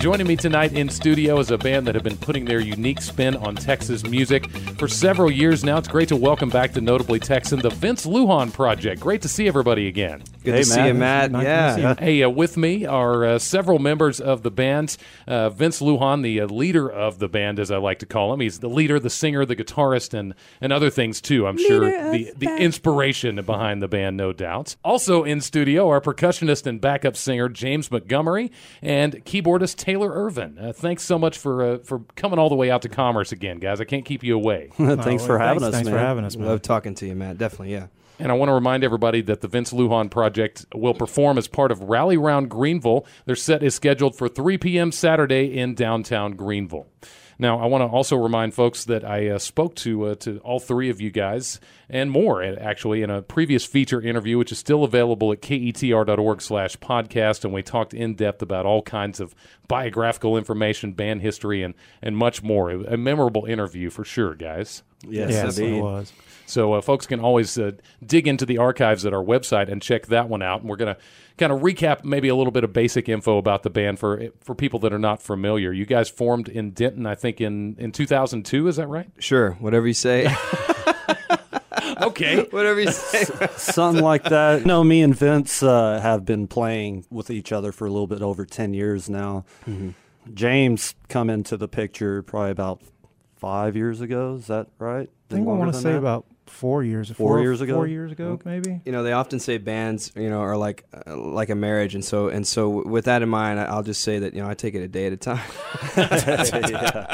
Joining me tonight in studio is a band that have been putting their unique spin on Texas music for several years now. It's great to welcome back to Notably Texan, the Vince Lujan Project. Great to see everybody again. Good to see you, Matt. Yeah. Hey, with me are several members of the band. Vince Lujan, the leader of the band, as I like to call him. He's the leader, the singer, the guitarist, and other things too. I'm sure the inspiration behind the band, no doubt. Also in studio, our percussionist and backup singer James Montgomery and keyboardist Taylor Irvin. Thanks so much for coming all the way out to Commerce again, guys. I can't keep you away. Thanks for having us, Thanks man. for having us, man. Love talking to you, Matt. Definitely, yeah. And I want to remind everybody that the Vince Lujan Project will perform as part of Rally Round Greenville. Their set is scheduled for 3 p.m. Saturday in downtown Greenville. Now, I want to also remind folks that I spoke to all three of you guys and more, actually, in a previous feature interview, which is still available at ketr.org/podcast, and we talked in depth about all kinds of biographical information, band history, and much more. A memorable interview for sure, guys. Yes, it indeed. was. So folks can always dig into the archives at our website and check that one out. And we're going to kind of recap maybe a little bit of basic info about the band for people that are not familiar. You guys formed in Denton, I think, in 2002. Is that right? Sure. Whatever you say. Okay. Whatever you say. Something like that. No, me and Vince have been playing with each other for a little bit over 10 years now. Mm-hmm. James come into the picture probably about 5 years ago. Is that right? I think I want to say about 4 years. 4 years ago? 4 years ago, maybe. You know, they often say bands, are like a marriage, and so with that in mind, I'll just say that I take it a day at a time. Yeah.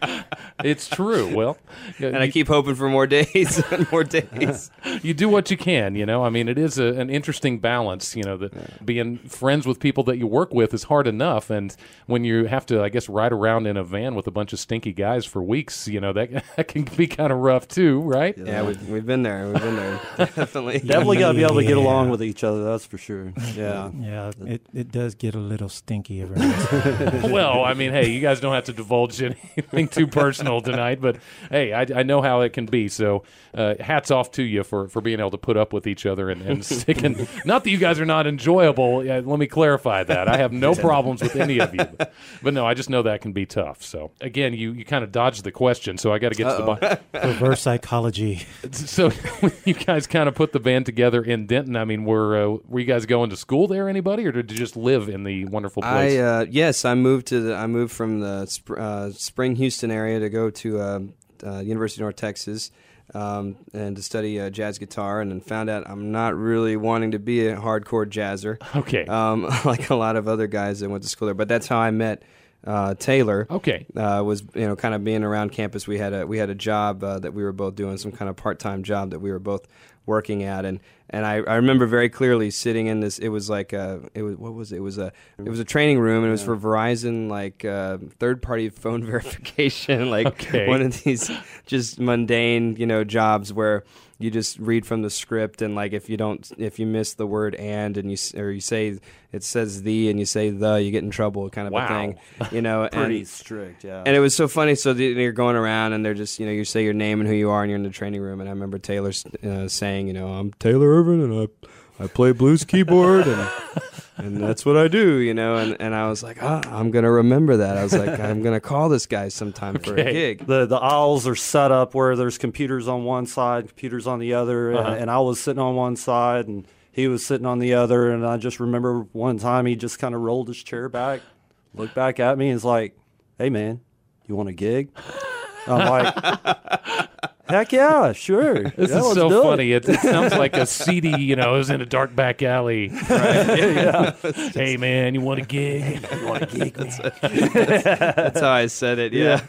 It's true. Well, and I keep hoping for more days and more days. You do what you can, I mean, it is an interesting balance, that being friends with people that you work with is hard enough. And when you have to, I guess, ride around in a van with a bunch of stinky guys for weeks, that can be kind of rough too, right? Yeah, we've been there. We've been there. Definitely. Definitely got to be able to get along with each other, that's for sure. Yeah. Yeah, it does get a little stinky every once. Well, I mean, hey, you guys don't have to divulge anything too personal tonight, but hey, I know how it can be. So hats off to you for being able to put up with each other and sticking. Not that you guys are not enjoyable. Let me clarify that. I have no problems with any of you. But no, I just know that can be tough. So again, you kind of dodged the question, so I got to get to the bottom. Reverse psychology. So you guys kind of put the band together in Denton. I mean, were you guys going to school there, anybody, or did you just live in the wonderful place? Yes, I moved from the Spring, Houston area to go to University of North Texas and to study jazz guitar, and then found out I'm not really wanting to be a hardcore jazzer. Okay. Like a lot of other guys that went to school there. But that's how I met Taylor. Okay. Was kind of being around campus. We had a job that we were both doing, some kind of part-time job that we were both working at, and I remember very clearly sitting in this. It was like it was a training room, and it was for Verizon, like third-party phone verification, like one of these just mundane jobs where you just read from the script, and like if you miss the word and you say it says the and you say the, you get in trouble, kind of a thing, Pretty strict, yeah. And it was so funny. So you're going around, and they're just you say your name and who you are, and you're in the training room. And I remember Taylor saying, I'm Taylor Irvin, and I play blues keyboard, and that's what I do, and I was like, I'm gonna remember that. I was like, I'm gonna call this guy sometime for a gig. The aisles are set up where there's computers on one side, computers on the other, and I was sitting on one side, and he was sitting on the other, and I just remember one time he just kind of rolled his chair back, looked back at me, and was like, "Hey man, you want a gig?" I'm like, heck yeah, sure. This is so funny. It sounds like a CD, it was in a dark back alley. Right? Yeah. Hey, man, you want a gig? You want a gig, man? That's how I said it, yeah.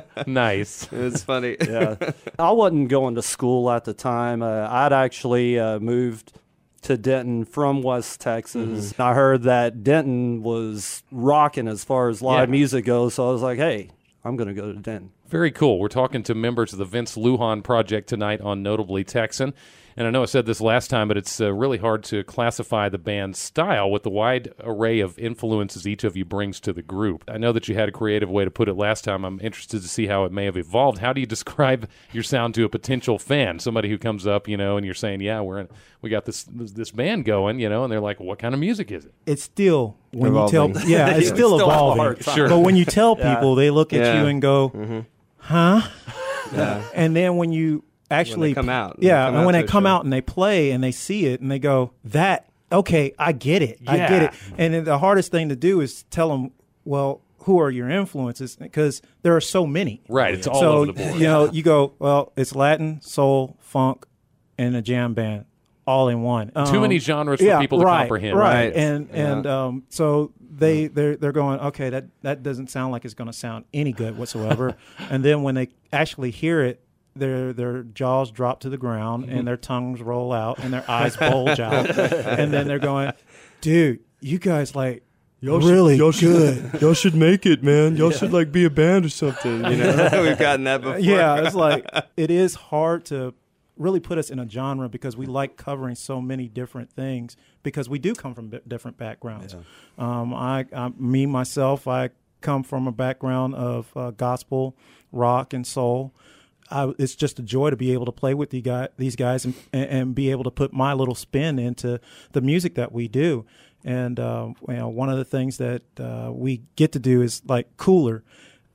Nice. It was funny. Yeah. I wasn't going to school at the time. I'd actually moved to Denton from West Texas. Mm-hmm. I heard that Denton was rocking as far as live music goes, so I was like, hey, I'm going to go to Denton. Very cool. We're talking to members of the Vince Lujan Project tonight on Notably Texan. And I know I said this last time, but it's really hard to classify the band's style with the wide array of influences each of you brings to the group. I know that you had a creative way to put it last time. I'm interested to see how it may have evolved. How do you describe your sound to a potential fan? Somebody who comes up, and you're saying, yeah, we got this band going, and they're like, what kind of music is it? It's still, when evolving. you tell, yeah, it's still evolving. Sure. But when you tell people, they look at you and go, huh? Yeah. And then when you actually When they come out. yeah, When they come and when out they to a come show. out and they play and they see it and they go, okay, I get it. I get it. And then the hardest thing to do is tell them, well, who are your influences? Because there are so many. Right, it's all over the board. You go, well, it's Latin, soul, funk, and a jam band all in one. Too many genres for people to comprehend. Right. Right. And so they're going, okay, that doesn't sound like it's going to sound any good whatsoever. And then when they actually hear it, their jaws drop to the ground and their tongues roll out and their eyes bulge out. And then they're going, dude, you guys really good. Y'all should make it, man. Y'all should be a band or something. We've gotten that before. Yeah, it's like it is hard to really put us in a genre because we like covering so many different things because we do come from different backgrounds. Yeah. Myself, I come from a background of gospel, rock, and soul. It's just a joy to be able to play with these guys and be able to put my little spin into the music that we do. And one of the things that we get to do is like Cooler.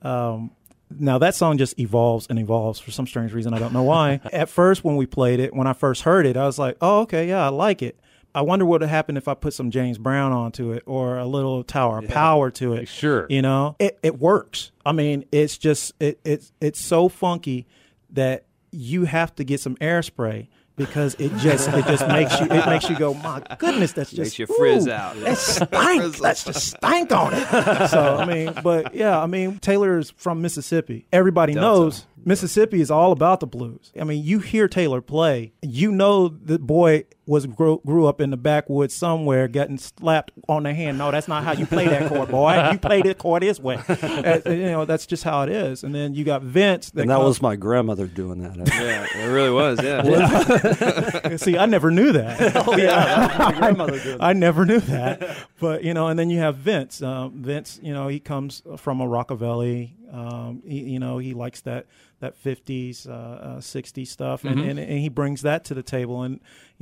Now that song just evolves and evolves for some strange reason. I don't know why. At first, when we played it, when I first heard it, I was like, "Oh, okay, yeah, I like it." I wonder what would happen if I put some James Brown onto it or a little Tower of Power to it. Sure, it works. I mean, it's just it's so funky that you have to get some airspray because it just makes you go, my goodness, that's just makes you frizz out. That stank. That's just stank on it. So Taylor is from Mississippi. Everybody knows Mississippi is all about the blues. I mean, you hear Taylor play, you know the boy grew up in the backwoods somewhere, getting slapped on the hand. No, that's not how you play that chord, boy. You play the chord this way. That's just how it is. And then you got Vince. And that was my grandmother doing that. Yeah, it really was. Yeah. See, I never knew that. Oh yeah, that was my grandmother doing that. I never knew that. But and then you have Vince. Vince, he comes from a rockabilly. He likes that 50s, 60s stuff, and he brings that to the table, and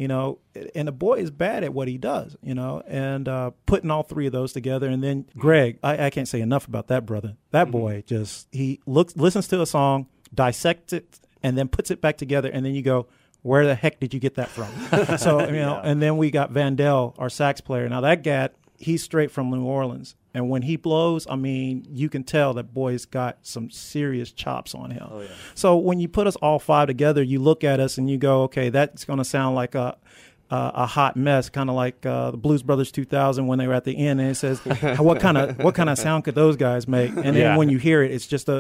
the boy is bad at what he does, and putting all three of those together, and then Greg, I can't say enough about that brother. That boy he listens to a song, dissects it, and then puts it back together, and then you go, where the heck did you get that from? So and then we got Vandell, our sax player. Now that guy, he's straight from New Orleans. And when he blows, I mean, you can tell that boy's got some serious chops on him. Oh, yeah. So when you put us all five together, you look at us and you go, okay, that's going to sound like a hot mess, kind of like the Blues Brothers 2000 when they were at the end, and it says, what kind of sound could those guys make? And then when you hear it, it's just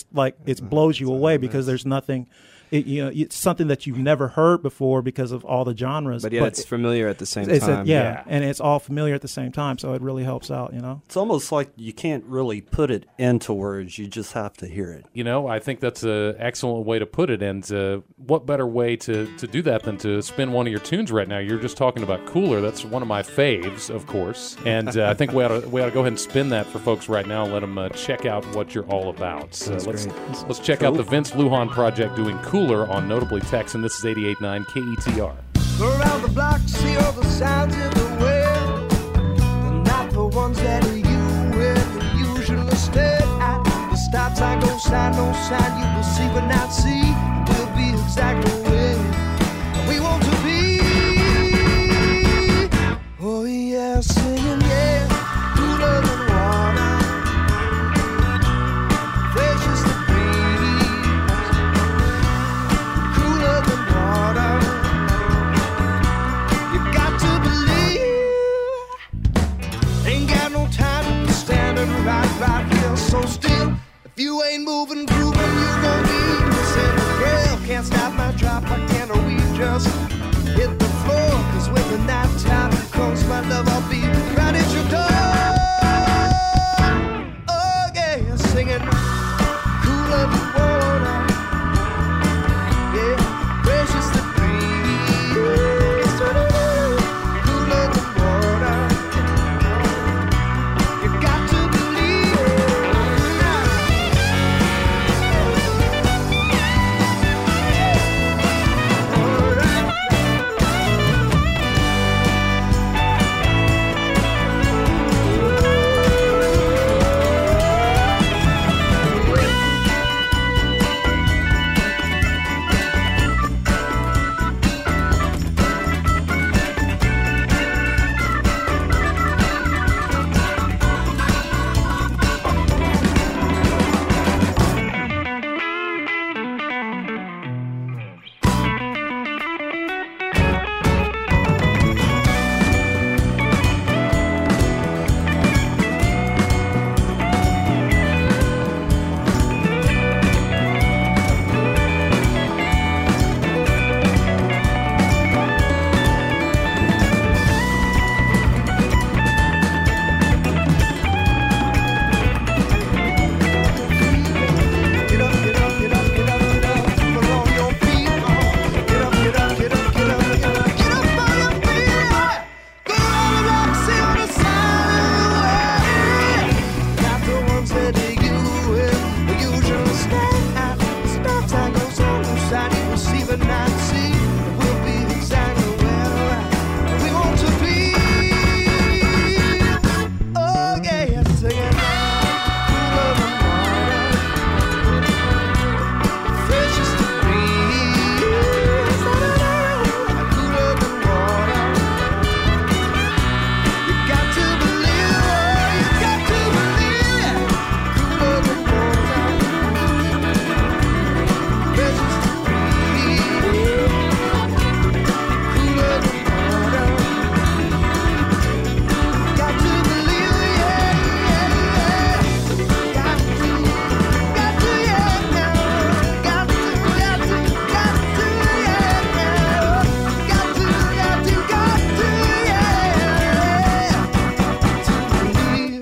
it blows you away because there's nothing. It's something that you've never heard before because of all the genres. But it's familiar at the same time. And it's all familiar at the same time, so it really helps out, It's almost like you can't really put it into words. You just have to hear it. I think that's an excellent way to put it, and what better way to do that than to spin one of your tunes right now? You're just talking about Cooler. That's one of my faves, of course, and I think we ought to go ahead and spin that for folks right now and let them check out what you're all about. So let's check out the Vince Lujan Project doing Cooler on Notably Texan. This is 88.9 KETR. Go around the block to see all the sounds in the world. They're not the ones that you usually stare at. The stop sign, no sign, no sign. You will see but not see. We'll be exactly where we want to be. Oh yeah, singing yeah, cooler than water. Fresh as the right here, so still. If you ain't moving, grooving, you gon' be missing.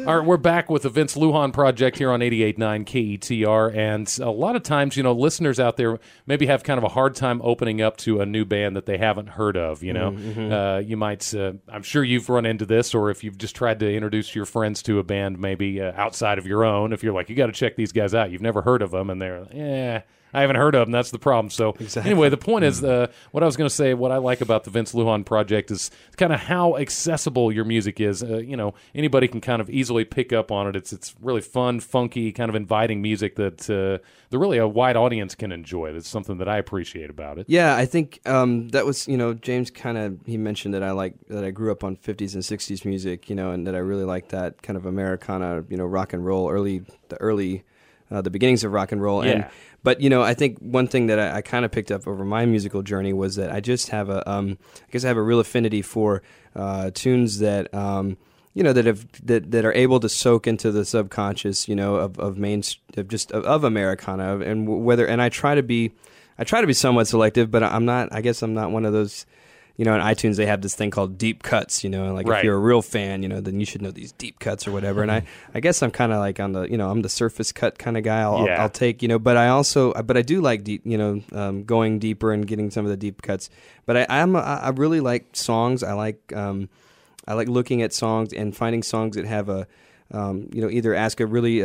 All right, we're back with the Vince Lujan Project here on 88.9 KETR, and a lot of times, listeners out there maybe have kind of a hard time opening up to a new band that they haven't heard of, You might, I'm sure you've run into this, or if you've just tried to introduce your friends to a band maybe outside of your own, if you're like, you got to check these guys out, you've never heard of them, and they're, I haven't heard of them. That's the problem. So Anyway, the point is, what I was going to say, what I like about the Vince Lujan Project is kind of how accessible your music is. Anybody can kind of easily pick up on it. It's really fun, funky, kind of inviting music that really a wide audience can enjoy. That's something that I appreciate about it. Yeah, I think that was, James he mentioned that I grew up on 50s and 60s music, and that I really like that kind of Americana, rock and roll, the beginnings of rock and roll. Yeah. But I think one thing that I kind of picked up over my musical journey was that I just have I have a real affinity for tunes that that are able to soak into the subconscious, of Americana, and I try to be somewhat selective, but I'm not one of those. In iTunes they have this thing called deep cuts, Right. If you're a real fan, then you should know these deep cuts or whatever. And I guess I'm kind of like on the, I'm the surface cut kind of guy. I'll take, but I do like deep, going deeper and getting some of the deep cuts. But I really like songs. I like looking at songs and finding songs that have either ask a really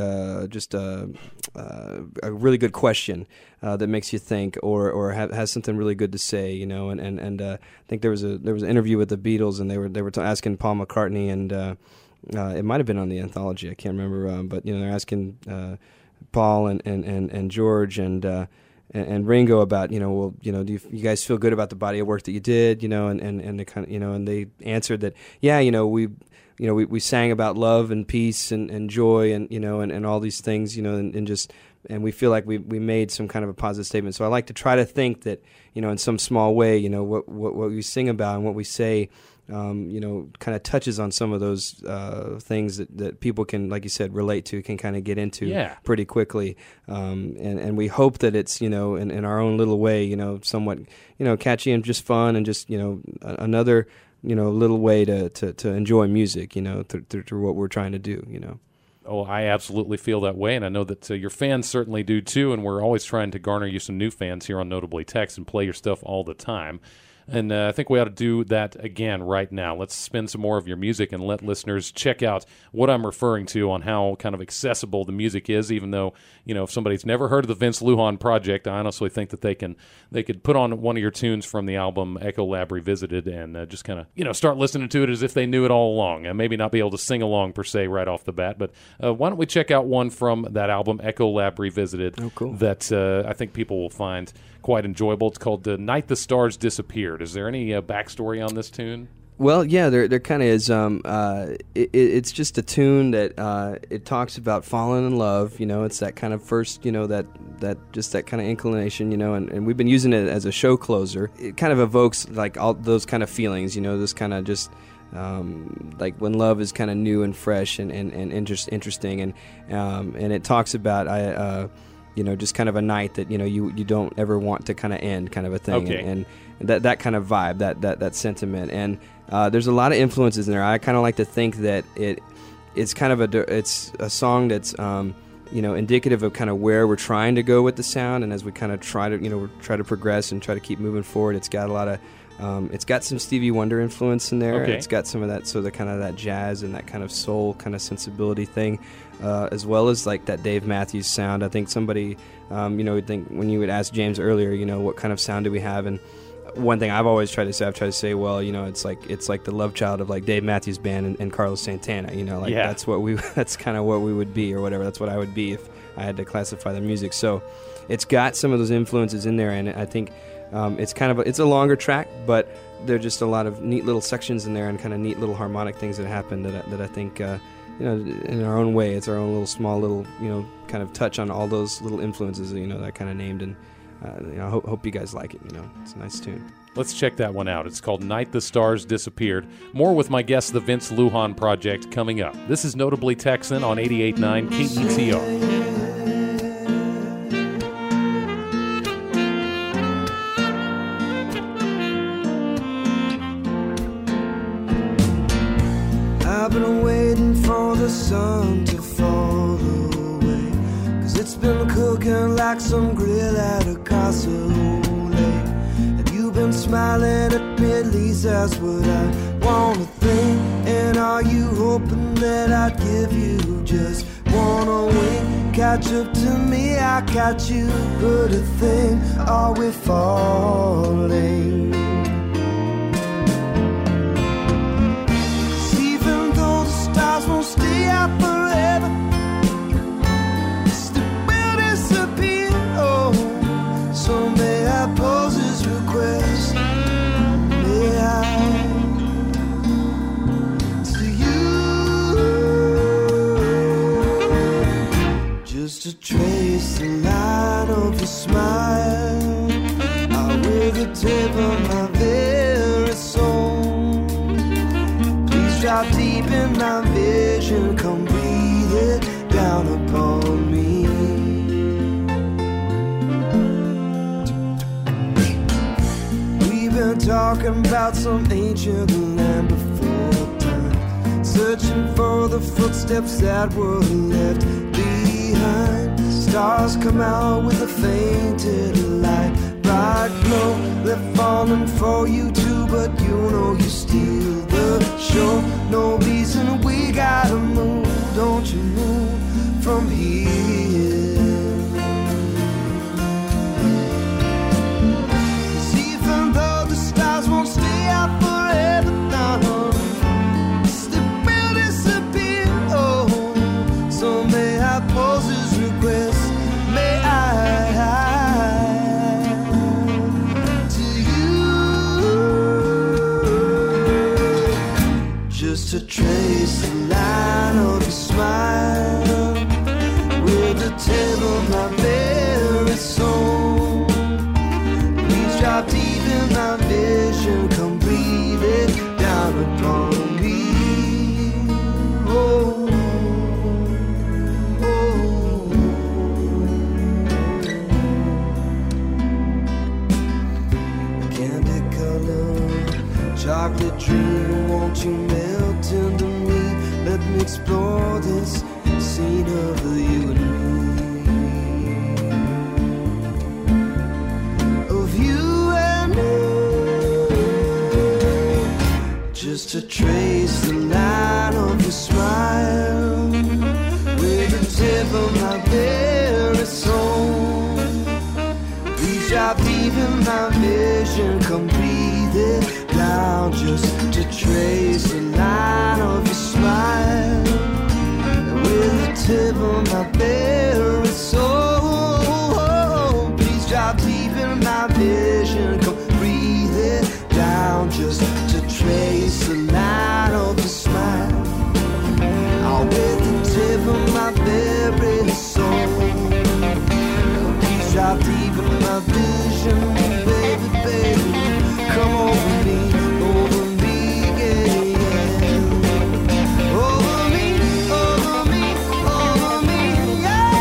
a really good question that makes you think, or has something really good to say, And I think there was an interview with the Beatles, and they were asking Paul McCartney, and it might have been on the anthology, I can't remember, but they're asking Paul and George and Ringo about do you guys feel good about the body of work that you did, and they kind of and they answered that we sang about love and peace and joy and all these things, and we feel like we made some kind of a positive statement. So I like to try to think that, in some small way, what we sing about and what we say, kind of touches on some of those things that people can, like you said, relate to, can kind of get into pretty quickly. And we hope that it's, in our own little way, somewhat, catchy and just fun and just, another little way to enjoy music, through what we're trying to do, Oh, I absolutely feel that way, and I know that your fans certainly do too, and we're always trying to garner you some new fans here on Notably Tex and play your stuff all the time. And I think we ought to do that again right now. Let's spin some more of your music and let listeners check out what I'm referring to on how kind of accessible the music is, even though, if somebody's never heard of the Vince Lujan Project, I honestly think that they could put on one of your tunes from the album Echo Lab Revisited and just kind of, start listening to it as if they knew it all along, and maybe not be able to sing along per se right off the bat. But why don't we check out one from that album, Echo Lab Revisited, that I think people will find quite enjoyable. It's called Night the Stars Disappeared. Is there any backstory on this tune? Well, yeah, there kind of is. It's just a tune that it talks about falling in love. It's that kind of first, that just that kind of inclination, and we've been using it as a show closer. It kind of evokes like all those kind of feelings, this kind of just like when love is kind of new and fresh and interesting, and it talks about just kind of a night that you don't ever want to kind of end, kind of a thing, okay. and that kind of vibe, that sentiment, and there's a lot of influences in there. I kind of like to think that it's kind of it's a song that's indicative of kind of where we're trying to go with the sound, and as we kind of try to progress and try to keep moving forward, it's got a lot of it's got some Stevie Wonder influence in there. Okay. It's got some of that, so the kind of that jazz and that kind of soul kind of sensibility thing, as well as like that Dave Matthews sound. I think somebody, would think when you would ask James earlier, what kind of sound do we have? And one thing I've always tried to say, well, it's like the love child of like Dave Matthews Band and Carlos Santana. That's kind of what we would be, or whatever. That's what I would be if I had to classify the music. So it's got some of those influences in there, and I think. It's a longer track, but there are just a lot of neat little sections in there and kind of neat little harmonic things that happen that I think, in our own way, it's our own little small little, kind of touch on all those little influences, that I kind of named, and I hope you guys like it. It's a nice tune. Let's check that one out. It's called Night the Stars Disappeared. More with my guest, the Vince Lujan Project, coming up. This is Notably Texan on 88.9 KETR. I've been waiting for the sun to fall away, 'cause it's been cooking like some grill at a cassoulet. Have you been smiling at me? At least that's what I wanna think. And are you hoping that I'd give you just one wink? Catch up to me, I catch you, but a thing, are we falling? Stars won't stay out forever, still will disappear. Oh, so may I pose this request, may I, to you, just to trace the line of your smile, out with the tip of my very soul. Drop deep in my vision, come breathe it down upon me. We've been talking about some ancient land before time, searching for the footsteps that were left behind. Stars come out with a fainted light, bright glow. They're falling for you too, but you know you steal the show. No reason we gotta move, don't you move from here. 'Cause even though the stars won't stay out forever, no, still will disappear. Oh, so may I pose this request, may I, to you, just to trace the line of your smile with the tip of my very soul. Please drop deep in my vision, come breathe it down upon me. Oh, candy color, chocolate dream, won't you melt into me? Let me explore this scene of you and me, of you and me. Just to trace the line of your smile with the tip of my very soul. Please drop deep in my vision, come breathe it down, just to trace the line of your smile with the tip of my very soul. Please drop deep in my vision, come breathe it down, just to trace the line of your smile, oh, with the tip of my very soul. Please drop deep in my vision, baby, baby, come over me, over me, yeah, yeah. Over me, over me, over me, yeah.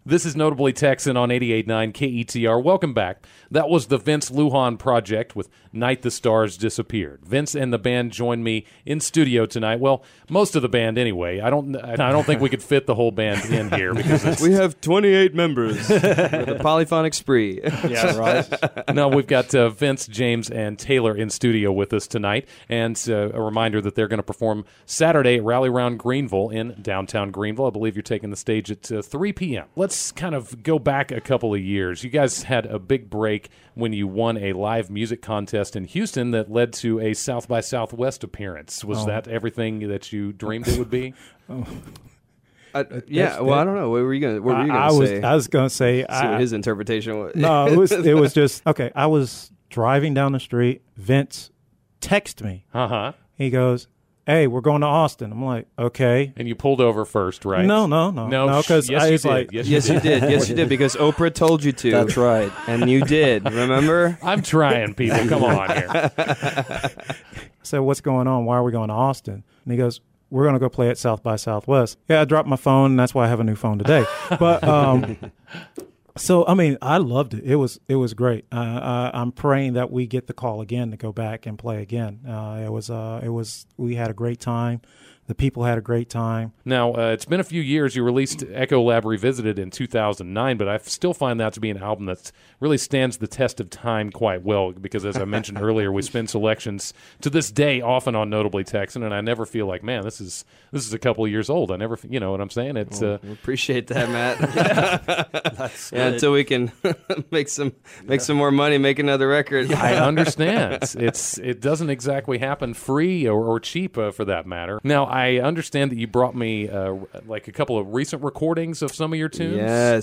This is Notably Texan on 88.9 KETR. Welcome back. That was the Vince Lujan Project with Night the Stars Disappeared. Vince and the band joined me in studio tonight. Well, most of the band anyway. I don't think we could fit the whole band in here because we have 28 members with a polyphonic spree. Yeah, right. No, we've got Vince, James, and Taylor in studio with us tonight. And a reminder that they're going to perform Saturday at Rally Round Greenville in downtown Greenville. I believe you're taking the stage at 3 p.m. Let's kind of go back a couple of years. You guys had a big break when you won a live music contest in Houston that led to a South by Southwest appearance. Was that everything that you dreamed it would be? Yeah, well, I don't know. What were you going to say? I was going to say... See what his interpretation was. No, it was just... Okay, I was driving down the street. Vince texted me. Uh-huh. He goes, hey, we're going to Austin. I'm like, okay. And you pulled over first, right? No, because yes, I you was did. like... Yes, you did. Yes, you did, because Oprah told you to. That's right. And you did, remember? I'm trying, people. Come on here. So what's going on? Why are we going to Austin? And he goes, we're going to go play at South by Southwest. Yeah, I dropped my phone, and that's why I have a new phone today. But so I mean, I loved it. It was great. I'm praying that we get the call again to go back and play again. We had a great time. The people had a great time. Now, it's been a few years. You released Echo Lab Revisited in 2009, but I still find that to be an album that really stands the test of time quite well because, as I mentioned earlier, we spin selections to this day often on Notably Texan, and I never feel like, man, this is a couple of years old. I never, you know what I'm saying? It's we appreciate that, Matt. That's yeah, until we can make some more money, make another record. I understand. It doesn't exactly happen free or cheap for that matter. Now, I understand that you brought me like a couple of recent recordings of some of your tunes.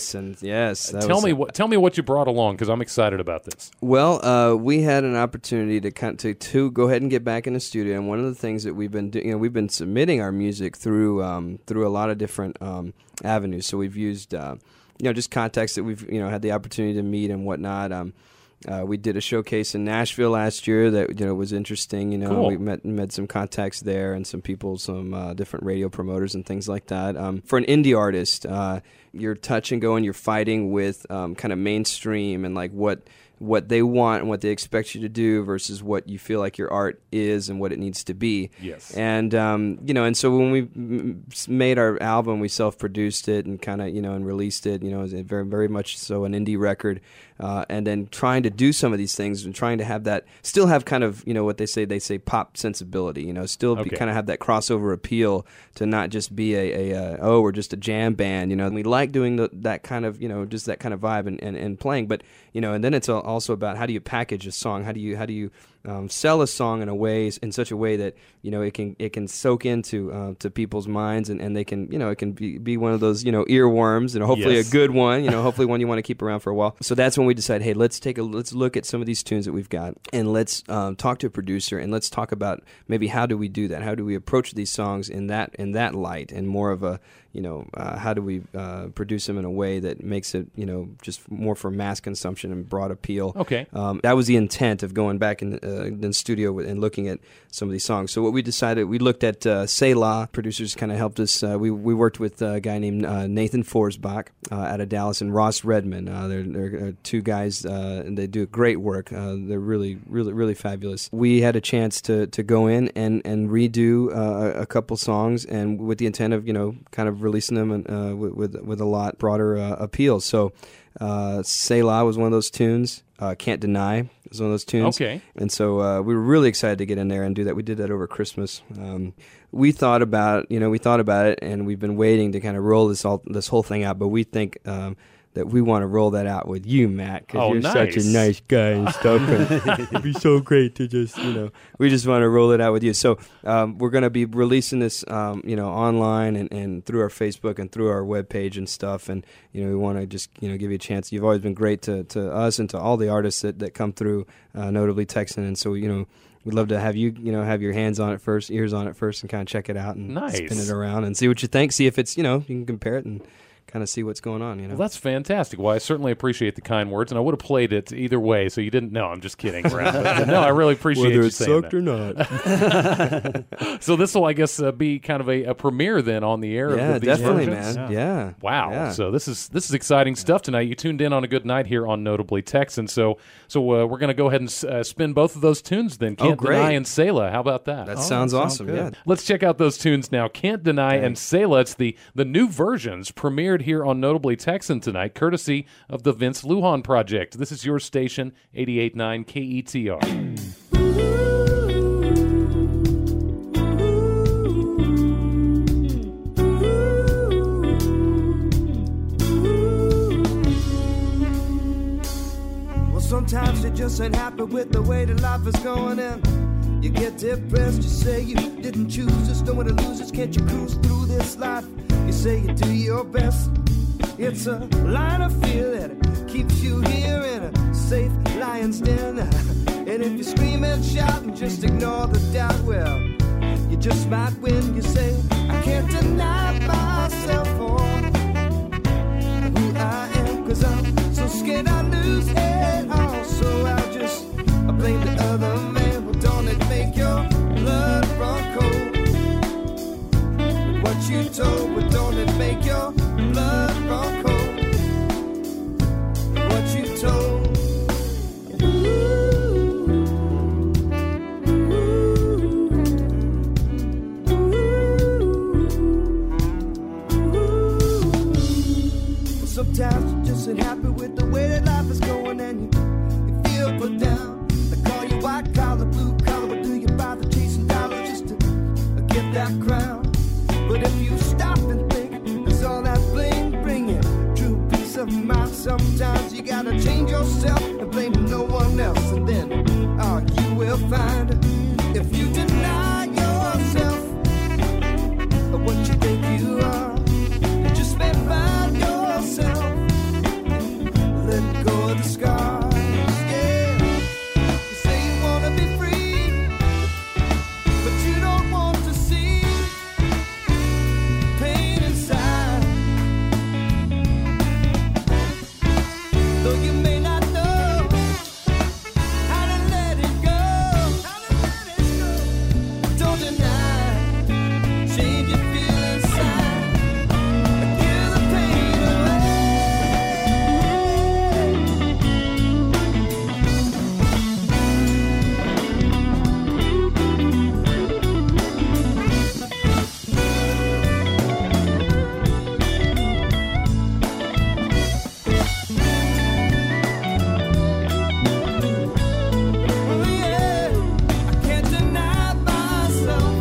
Yes. Tell me what you brought along because I'm excited about this. Well, we had an opportunity to go ahead and get back in the studio, and one of the things that we've been doing, we've been submitting our music through a lot of different avenues. So we've used just contacts that we've had the opportunity to meet and whatnot. We did a showcase in Nashville last year that was interesting. Cool. We met some contacts there and some people, some different radio promoters and things like that. For an indie artist, you're touch and go and you're fighting with kind of mainstream and like what they want and what they expect you to do versus what you feel like your art is and what it needs to be. Yes. And and so when we made our album, we self-produced it and kind of and released it. It was very very much so an indie record. And then trying to do some of these things and trying to have that, still have kind of, what they say pop sensibility, still kind of have that crossover appeal to not just be we're just a jam band, and we like doing that kind of, just that kind of vibe and playing. But, and then it's also about how do you package a song? How do you sell a song in such a way that it can soak into to people's minds and they can it can be one of those earworms and hopefully Yes. a good one hopefully one you want to keep around for a while. So that's when we decided, hey, let's look at some of these tunes that we've got and let's talk to a producer and let's talk about maybe how do we do that, how do we approach these songs in that light and more of a how do we produce them in a way that makes it just more for mass consumption and broad appeal. Okay. That was the intent of going back in the studio and looking at some of these songs. So what we decided, we looked at Selah. Producers kind of helped us. We worked with a guy named Nathan Forsbach out of Dallas and Ross Redman. They're two guys, and they do great work. They're really, really, really fabulous. We had a chance to go in and redo a couple songs, and with the intent of kind of releasing them with a lot broader appeal. So Selah was one of those tunes. Can't Deny was one of those tunes. Okay. And so we were really excited to get in there and do that. We did that over Christmas. We thought about it, and we've been waiting to kind of roll this whole thing out. But we think that we want to roll that out with you, Matt, because you're such a nice guy and stuff. And it'd be so great to just, we just want to roll it out with you. So we're going to be releasing this, online and through our Facebook and through our webpage and stuff. And, we want to just, give you a chance. You've always been great to us and to all the artists that come through, Notably Texan. And so, we'd love to have you, have your hands on it first, ears on it first, and kind of check it out and Nice. spin it around and see what you think. See if it's, you can compare it and see what's going on. Well, that's fantastic. Well, I certainly appreciate the kind words, and I would have played it either way, so you didn't know. I'm just kidding around. But, no, I really appreciate Whether you it saying sucked that. or not. So this will, I guess, be kind of a premiere then on the air. Yeah, of these definitely, versions? man. Yeah. Wow. Yeah. So this is exciting stuff tonight. You tuned in on a good night here on Notably Texan. So we're going to go ahead and spin both of those tunes then. Can't great. Deny and Selah. How about that? That sounds awesome. good. Yeah. Let's check out those tunes now. Can't Deny and Selah. It's the new versions premiered here on Notably Texan tonight, courtesy of the Vince Lujan Project. This is your station, 88.9 KETR. Sometimes you just ain't happy with the way that life is going and you get depressed. You say you didn't choose this, don't want to lose this. Can't you cruise through this life? You say you do your best. It's a line of fear that keeps you here in a safe lion's den. And if you scream and shout and just ignore the doubt, well, you just might win. You say, I can't deny myself for who I am, 'cause I'm so scared I lose it all. So I'll just blame the other man. Well, don't it make your blood run cold? What you told, but don't it make your blood run cold? What you told. Sometimes you just ain't happy with the way that life is going and you feel put down. They call you white collar, blue collar, but do you bother chasing dollars just to get that crown? But if you stop and think, there's all that bling bringing true peace of mind. Sometimes you gotta change yourself and blame no one else, and then you will find if you deny yourself what you think you are, just spend by yourself. Let go of the scars, yeah. You say you wanna be free, but you don't want to see pain inside. Though you may not know how to let it go, don't deny, change your feelings inside, give the pain away. Oh yeah, I can't deny myself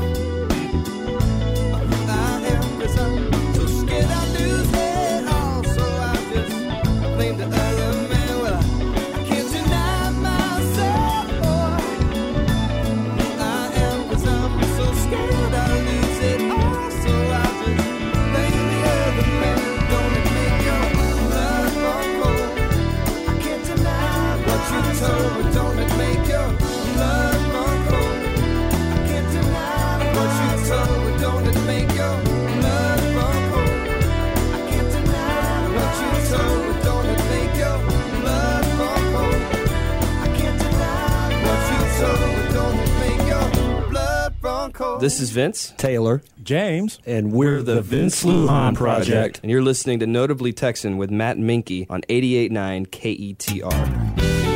who I am, 'cause I'm so scared I lose it all. So I just blame the other man. Well, I can't deny myself who I am, 'cause I'm so scared I lose it all. So I just blame the other man. Don't it make your blood run cold? I can't deny what you told, but don't it make your blood run cold? I can't deny what you told, but don't it make your blood run cold? I can't deny what you told, but don't it make your blood run cold? I can't deny what you told, but don't it make your blood run cold? This is Vince, Taylor, James. and we're the Vince Lujan Project. and you're listening to Notably Texan with Matt Minke on 88.9 KETR.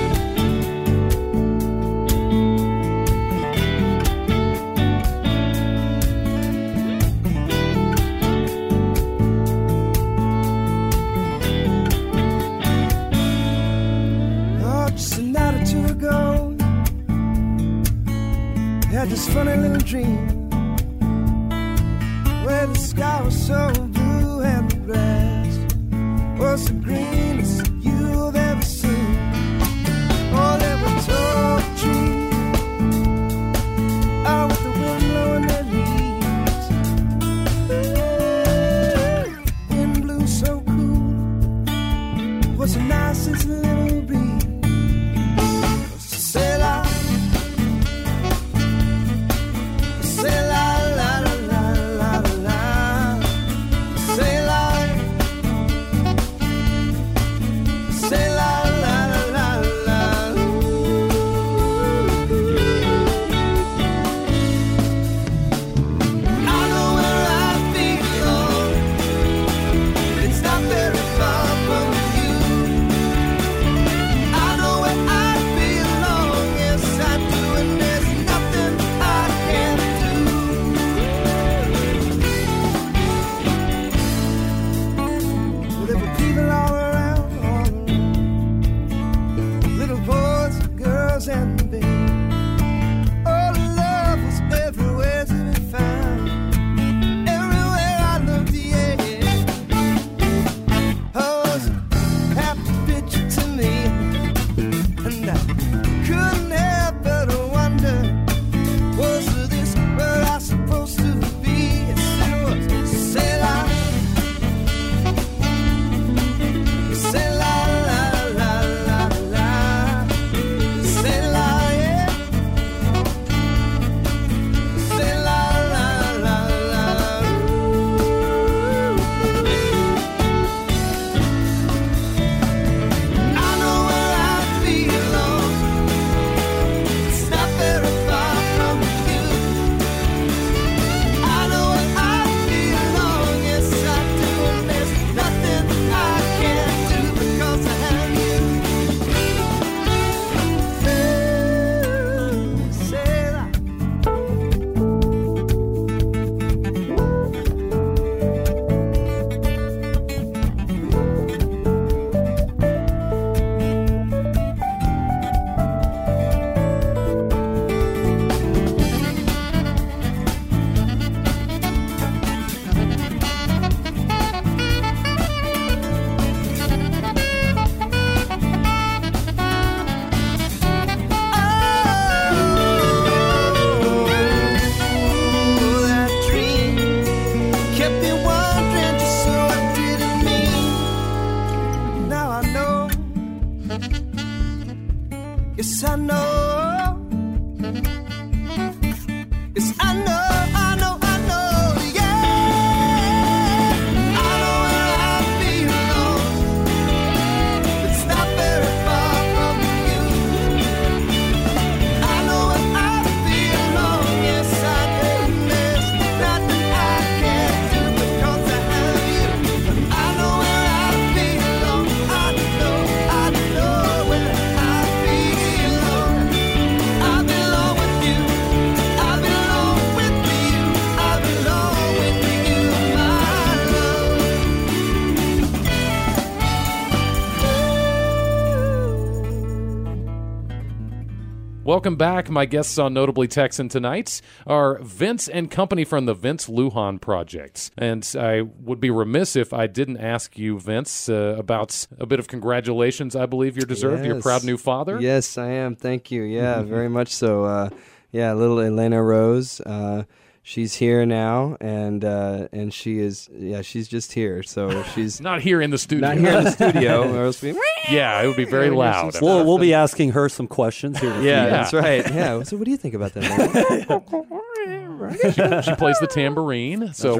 Oh, just a night or two ago, I had this funny little dream where the sky was so blue and the grass was the greenest you've ever seen. Oh, there were tall trees, oh, with the wind blowing their leaves. Wind blew so cool, it was the nicest little breeze. Say la, say la la la la la la. Say la, Yes, I know. Yes, I know, I know, I know, yeah. I know where I belong. It's not very far from you. I know where I belong. Yes, I do. There's nothing I can't do because I have you. I know where I belong. I know where I belong. I belong with you. I belong with you. I belong with you, my Welcome back. My guests on Notably Texan tonight are Vince and company from the Vince Lujan Project. And I would be remiss if I didn't ask you, Vince, about a bit of congratulations I believe you're deserved. You're a Yes. proud new father. Yes, I am. Thank you. Yeah, very much so. Yeah, little Elena Rose. She's here now, and she is. Yeah, she's just here. So she's Not here in the studio. not here in the studio, or else we. Yeah, it would be very loud. We'll be asking her some questions here. in a few Yeah, minutes. that's right. Yeah. So, what do you think about that? She plays the tambourine. So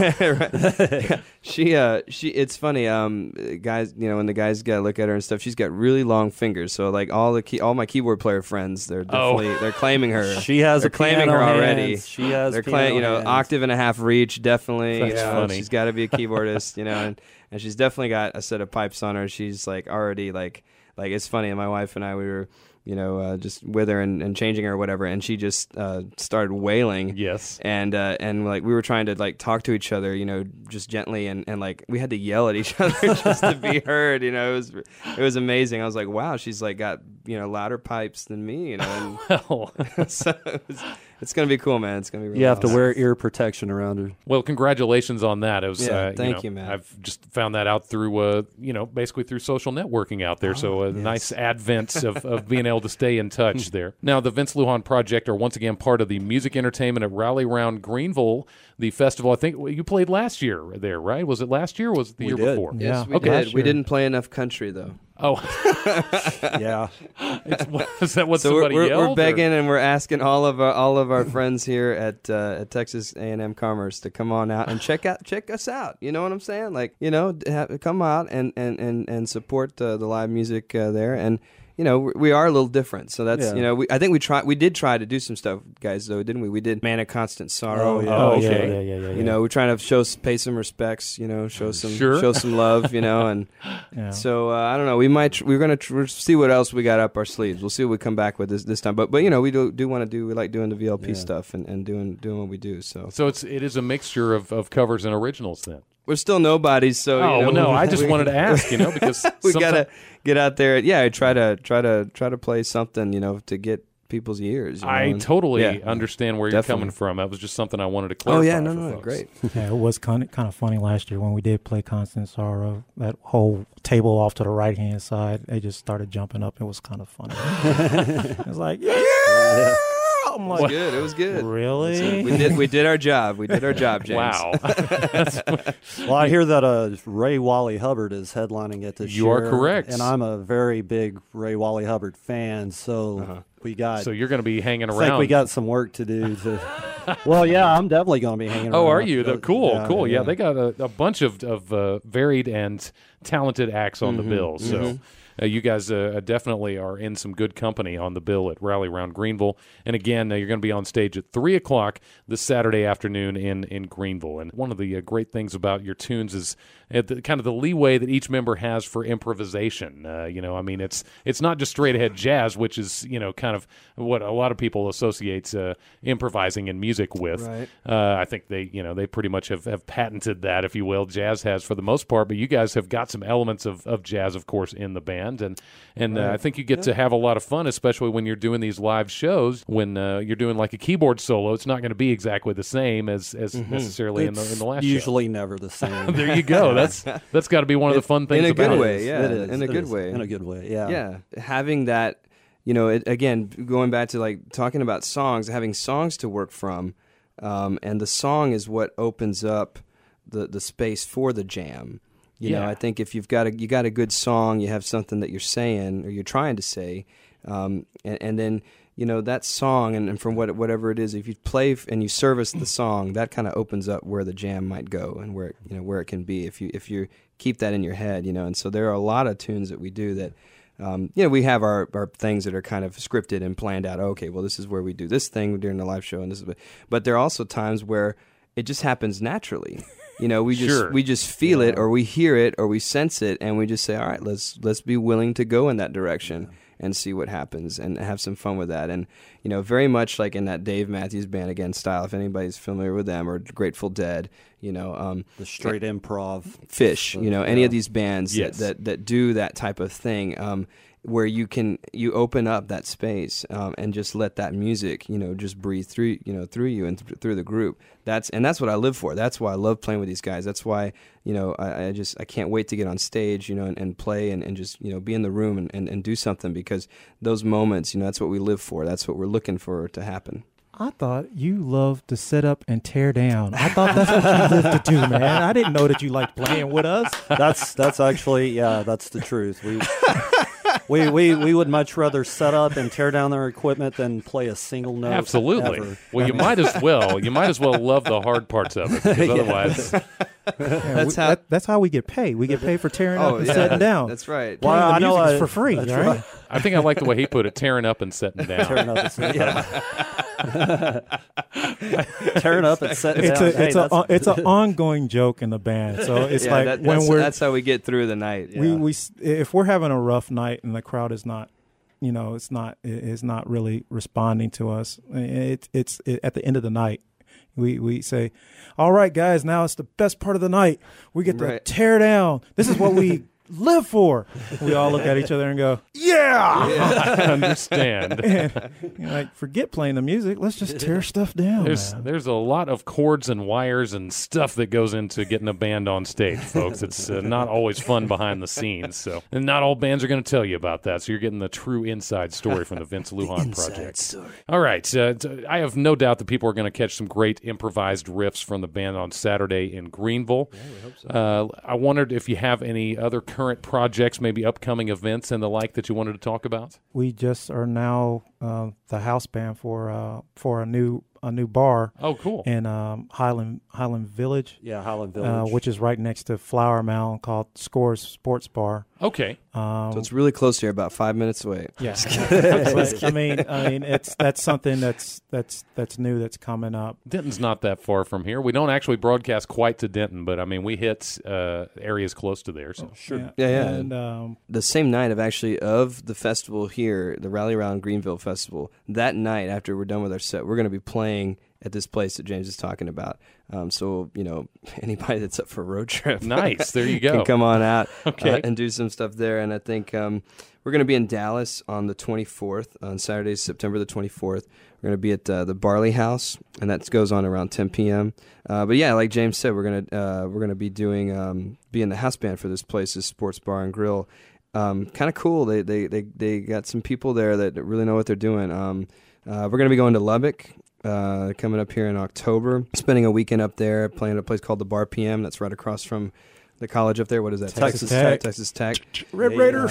Right. She it's funny, guys, when the guys gotta look at her and stuff, she's got really long fingers. So like all my keyboard player friends, they're definitely they're claiming her. She has they're a claiming piano her already. hands. She has they're piano hands. octave and a half reach, definitely. That's funny. She's got to be a keyboardist, and she's definitely got a set of pipes on her. She's like already like it's funny. My wife and I, we were just with her and changing her or whatever, and she just started wailing. yes. And like we were trying to like talk to each other, just gently, and like we had to yell at each other just to be heard. It was amazing. I was like, wow, she's like got louder pipes than me. And Well, so it's gonna be cool, man. It's gonna be. Really You have to awesome. wear ear protection around her. well, congratulations on that. It was, Yeah, thank you, man. I've just found that out through, basically through social networking out there. So a nice advent of being able to stay in touch there. Now, the Vince Lujan Project are once again part of the music entertainment at Rally Round Greenville, the festival. I think you played last year there, right? Was it last year or was it the year did. before? Yeah. Yes, we Okay. did. We didn't play enough country though. Oh, Yeah. is that what So somebody we're yelled? or- begging and we're asking all of our friends here at Texas A&M Commerce to come on out and check us out. You know what I'm saying? Like come out and support the live music there. And we are a little different. So that's Yeah. I think we did try to do some stuff, guys. Though didn't we? We did Man of Constant Sorrow. Oh, yeah. Oh, okay. Yeah. We're trying to pay some respects. Show some Sure. show some love. And. Yeah. So I don't know. We're gonna see what else we got up our sleeves. We'll see what we come back with this time. But we do want to do. We like doing the VLP stuff and doing what we do. So it is a mixture of covers and originals then. we're still nobodies. So Oh, well, no, I just wanted to ask, because we someti- gotta get out there. Yeah, try to play something. To get people's ears. I and- totally yeah. understand where you're Definitely. coming from. That was just something I wanted to clarify. Oh yeah, for no, folks. great. Yeah, it was kind of funny last year when we did play Constant Sorrow. That whole table off to the right hand side, they just started jumping up. It was kind of funny. It was like, yeah. I'm It was like, good. It was good. really? We did our job. We did our job, James. Wow. Well, I hear that Ray Wally Hubbard is headlining it this year. You are correct. And I'm a very big Ray Wally Hubbard fan, so we got. So you're going to be hanging I around. think we got some work to do. Well, yeah, I'm definitely going to be hanging around. Oh, are you? Cool, Yeah, cool. Yeah, yeah. they got a bunch of varied and talented acts on the bill. So you guys definitely are in some good company on the bill at Rally Round Greenville. And again, you're going to be on stage at 3 o'clock this Saturday afternoon in Greenville. And one of the great things about your tunes is kind of the leeway that each member has for improvisation. It's not just straight ahead jazz, which is kind of what a lot of people associate improvising in music with. Right. I think they pretty much have patented that, if you will. Jazz has for the most part, but you guys have got some elements of jazz, of course, in the band, and I think you get to have a lot of fun, especially when you're doing these live shows. When you're doing like a keyboard solo, it's not going to be exactly the same as necessarily in the last show. Usually never the same. There you go. That's got to be one of the fun things in a about good it. way. Yeah, It is. in a It good is. way. In a good way, yeah. Yeah, having that, again, going back to like talking about songs, having songs to work from, and the song is what opens up the space for the jam. You know, Yeah. I think if you got a good song, you have something that you're saying or you're trying to say. And then, that song, and from whatever it is, if you play and you service the song, that kind of opens up where the jam might go and where it can be if you keep that in your head, And so there are a lot of tunes that we do that, we have our things that are kind of scripted and planned out. Okay, well, this is where we do this thing during the live show, and but there are also times where it just happens naturally. We just feel it, or we hear it, or we sense it, and we just say, all right, let's be willing to go in that direction and see what happens and have some fun with that. And, very much like in that Dave Matthews Band Again style, if anybody's familiar with them, or Grateful Dead, the straight improv. Phish, any of these bands that do that type of thing, where you open up that space and just let that music, just breathe through you and through the group. That's what I live for. That's why I love playing with these guys. That's why, I can't wait to get on stage, and play and just, be in the room and do something, because those moments, that's what we live for. That's what we're looking for to happen. I thought you loved to set up and tear down. I thought that's what you lived to do, man. I didn't know that you liked playing with us. That's actually, that's the truth. We would much rather set up and tear down their equipment than play a single note. Absolutely. Ever. Well, you might as well love the hard parts of it, because otherwise, that's how we get paid. We get paid for tearing up and setting down. That's right. Well, I know it's for free, right? I think I like the way he put it: tearing up and setting down. Tearing up and setting down. Tearing up and setting down. It's an ongoing joke in the band. So it's that's how we get through the night. Yeah. We if we're having a rough night and the crowd is not, it's not really responding to us. It's at the end of the night. We say, all right, guys, now it's the best part of the night. We get to tear down. This is what we live for. We all look at each other and go, yeah. I understand. And, forget playing the music. Let's just tear stuff down. There's a lot of cords and wires and stuff that goes into getting a band on stage, folks. It's not always fun behind the scenes. So, and not all bands are going to tell you about that. So you're getting the true inside story from the Vince Lujan project. Story. All right. I have no doubt that people are going to catch some great improvised riffs from the band on Saturday in Greenville. Yeah, we hope so. I wondered if you have any other current projects, maybe upcoming events and the like that you wanted to talk about. We just are now the house band for a new bar. Oh, cool! In Highland Village. Yeah, Highland Village, which is right next to Flower Mound, called Scores Sports Bar. Okay. So it's really close here, about 5 minutes away. Yeah. I mean, that's something that's new, that's coming up. Denton's not that far from here. We don't actually broadcast quite to Denton, but I mean, we hit areas close to there. So sure. Yeah. And the same night of the festival here, the Rally Around Greenville Festival, that night after we're done with our set, we're going to be playing at this place that James is talking about. So, anybody that's up for a road trip. Nice. There you go. Can come on out okay. And do some stuff there. And I think we're going to be in Dallas on the 24th, on Saturday, September the 24th. We're going to be at the Barley House, and that goes on around 10 p.m. But yeah, like James said, we're going to be doing being the house band for this place, this sports bar and grill. Kind of cool. They got some people there that really know what they're doing. We're going to be going to Lubbock. Coming up here in October, spending a weekend up there, playing at a place called the Bar PM. That's right across from the college up there. What is that? Texas Tech. Texas Tech. Red Raiders.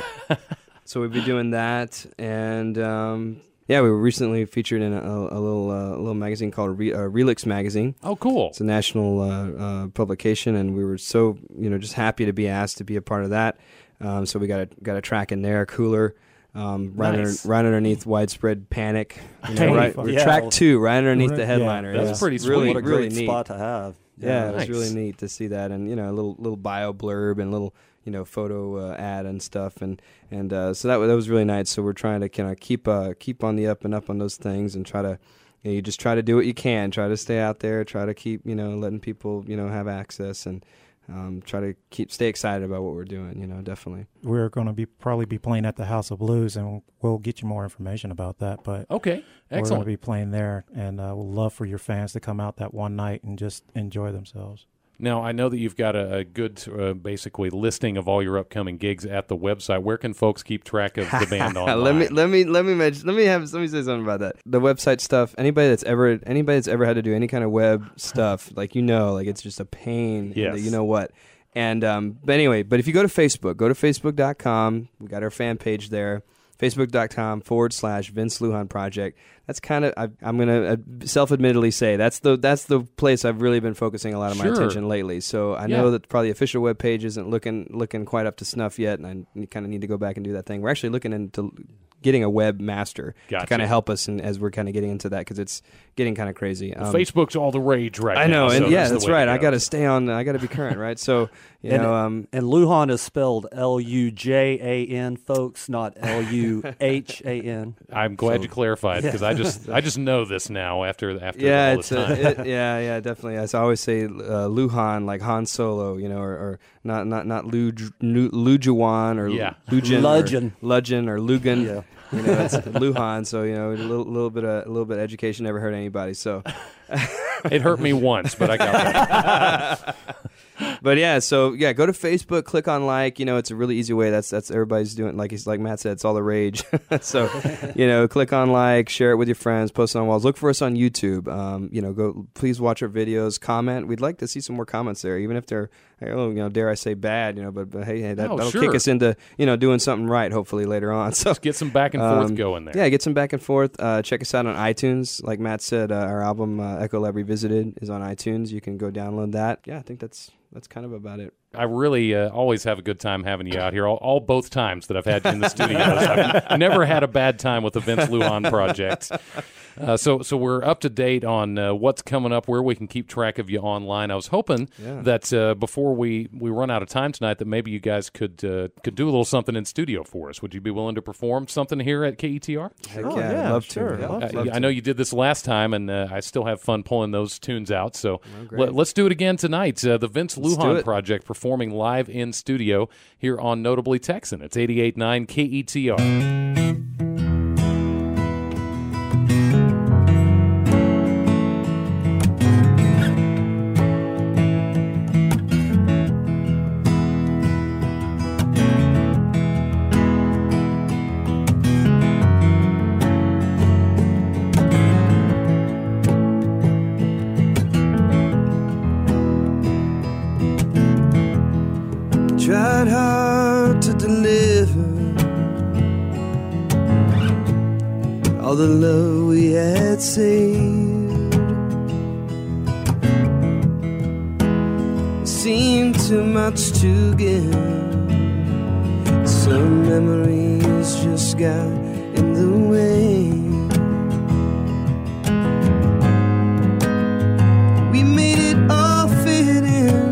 So we'll be doing that, and we were recently featured in a little magazine called Relix Magazine. Oh, cool! It's a national publication, and we were so just happy to be asked to be a part of that. So we got a track in there, Cooler. Nice. Right underneath Widespread Panic. Yeah. Track 2, right underneath the headliner. Yeah, that's pretty sweet. Really, What a great neat spot to have. Yeah, nice. It was really neat to see that, and a little bio blurb and little photo ad and stuff, and so that was really nice. So we're trying to kind of keep on the up and up on those things, and try to you just try to do what you can, try to stay out there, try to keep letting people have access, and try to stay excited about what we're doing. Definitely. We're going to probably be playing at the House of Blues, and we'll get you more information about that. But okay, we're excellent. going to be playing there, and we'd love for your fans to come out that one night and just enjoy themselves. Now, I know that you've got a good, basically, listing of all your upcoming gigs at the website. Where can folks keep track of the band online? let me say something about that. The website stuff. Anybody that's ever had to do any kind of web stuff, it's just a pain. Yes. You know what? And but if you go to Facebook, go to facebook.com. We got our fan page there. Facebook.com/Vince Lujan Project. That's kind of, I'm going to self-admittedly say, that's the place I've really been focusing a lot of my attention lately. So I know that probably the official webpage isn't looking quite up to snuff yet, and I kind of need to go back and do that thing. We're actually looking into getting a webmaster to kind of help us as we're kind of getting into that, because it's getting kind of crazy. Facebook's all the rage right now. I know, and so that's right. I got to stay on. I got to be current, right? So and Lujan is spelled Lujan, folks, not Luhan. I'm glad you clarified, because I just know this now after all this time. Yeah, definitely. As I always say, Luhan, like Han Solo, or not Lujuan or Lujin or Lugan. Yeah. It's Luhan. So a little bit of education never hurt anybody. So it hurt me once, but I got that. But go to Facebook, click on like. It's a really easy way. That's everybody's doing. Like Matt said, it's all the rage. So click on like, share it with your friends, post it on walls. Look for us on YouTube. Go please watch our videos, comment. We'd like to see some more comments there, even if they're dare I say bad. But hey, that'll kick us into doing something right. Hopefully later on. So let's get some back and forth going there. Yeah, get some back and forth. Check us out on iTunes. Like Matt said, our album Echo Lab Revisited is on iTunes. You can go download that. Yeah, I think that's kind of about it. I really always have a good time having you out here. All both times that I've had you in the studios, I've never had a bad time with the Vince Lujan Project. So we're up to date on what's coming up, where we can keep track of you online. I was hoping that before we run out of time tonight, that maybe you guys could do a little something in studio for us. Would you be willing to perform something here at KETR? Heck yeah, I'd love sure. to. I know you did this last time, and I still have fun pulling those tunes out. So let's do it again tonight. The Vince Lujan Project performing live in studio here on Notably Texan. It's 88.9 KETR. Tried hard to deliver all the love we had saved. Seemed too much to give. Some memories just got in the way. We made it all fit in,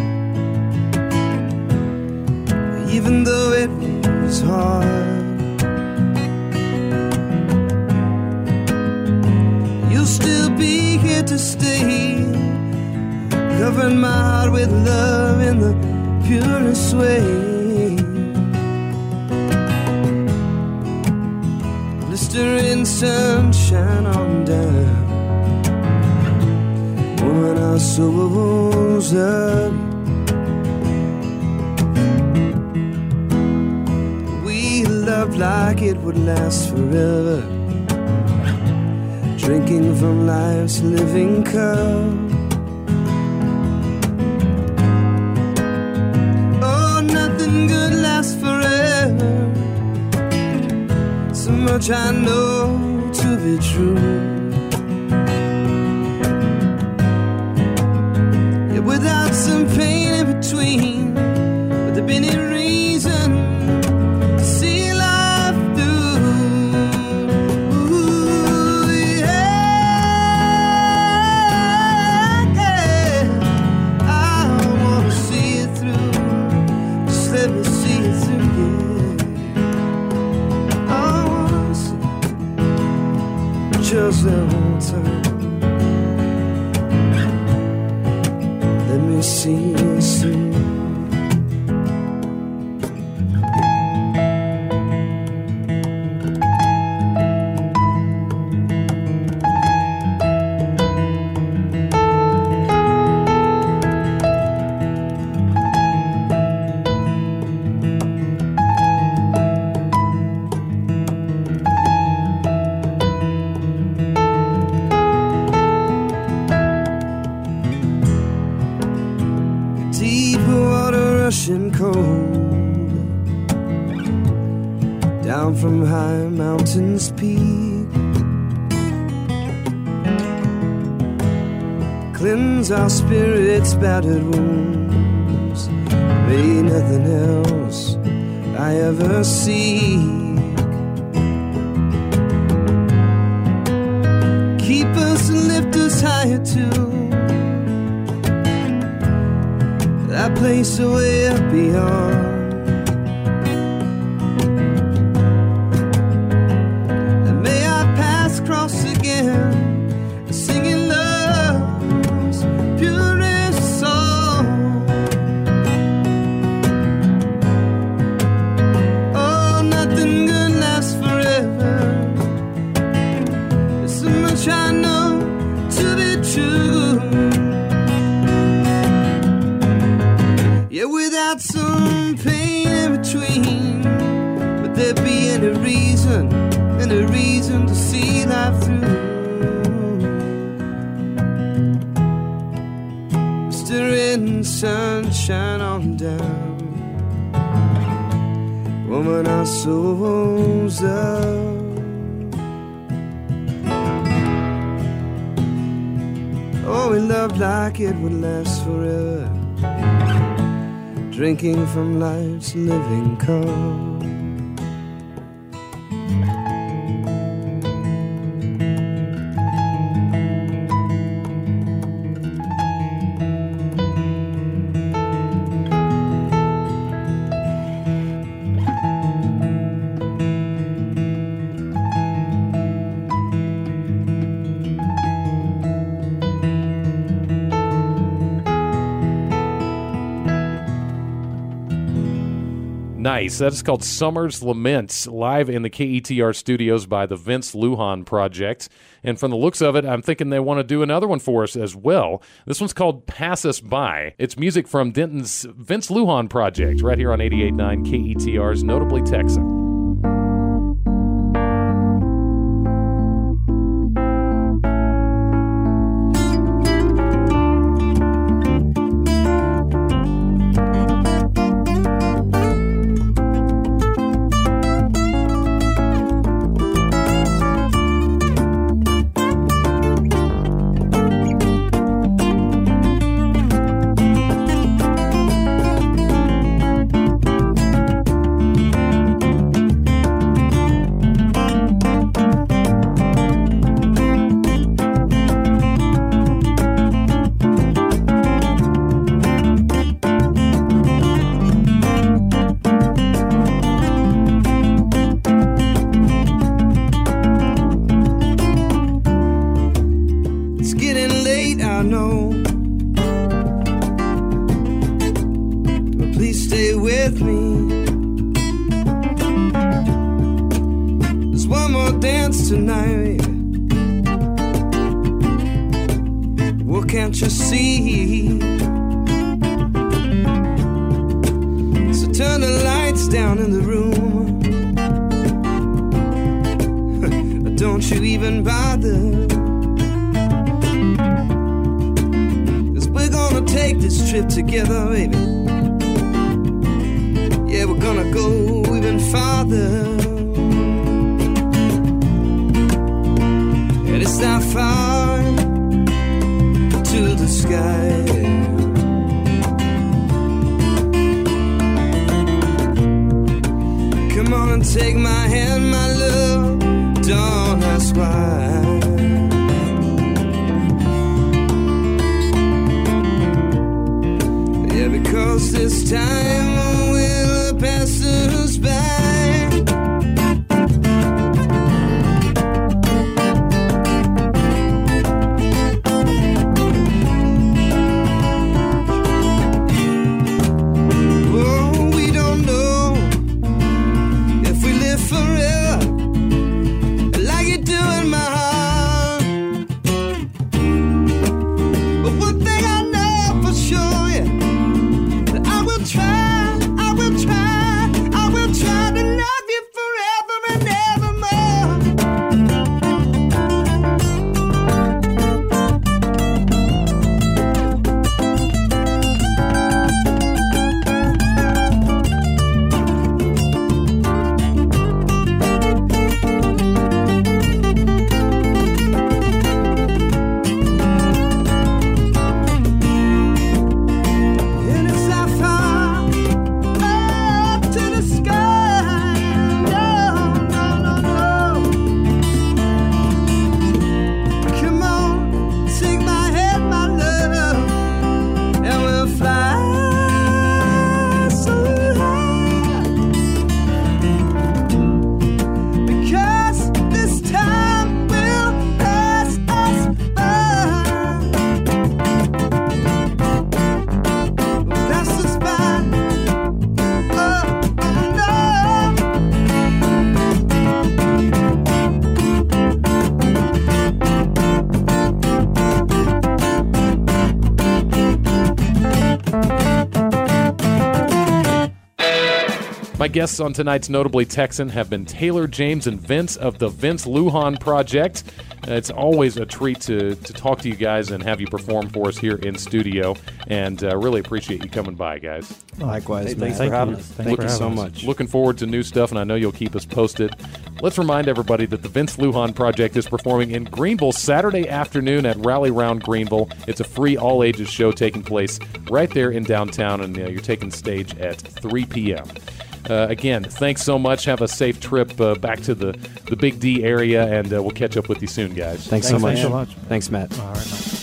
even though it was hard. You'll still be here to stay, covering my heart with love in the purest way. Blistering sunshine on down, warming our souls up. Love like it would last forever, drinking from life's living cup. Oh, nothing good lasts forever, so much I know to be true. Yeah, without some pain in between, would there be any reason to see life through? Ooh, yeah. I wanna see it through. Just let me see it through, yeah. I wanna see just that one time. Let me see it through. down from high mountains peak. Cleanse our spirits' battered wounds. May nothing else I ever seek. Keep us and lift us higher to that place away up beyond. And may our paths cross again, singing love's purest song. Oh, nothing good lasts forever. There's so much I know to be true. Yeah, without some pain in between, would there be any reason to see life through? Stirring sunshine on down, woman, our souls up. Oh, we loved like it would last forever, drinking from life's living cup. Nice. That is called Summer's Laments, live in the KETR studios by the Vince Lujan Project. And from the looks of it, I'm thinking they want to do another one for us as well. This one's called Pass Us By. It's music from Denton's Vince Lujan Project, right here on 88.9 KETR's Notably Texan. I will try My guests on tonight's Notably Texan have been Taylor James and Vince of the Vince Lujan Project. It's always a treat to talk to you guys and have you perform for us here in studio, and really appreciate you coming by, guys. Likewise, Hey, man. thanks for having us. Thank you so much. Looking forward to new stuff, and I know you'll keep us posted. Let's remind everybody that the Vince Lujan Project is performing in Greenville Saturday afternoon at Rally Round Greenville. It's a free all-ages show taking place right there in downtown, and you're taking stage at 3 p.m. Again, thanks so much. Have a safe trip back to the Big D area, and we'll catch up with you soon, guys. Thanks so much. so much. Thanks, Matt. All right.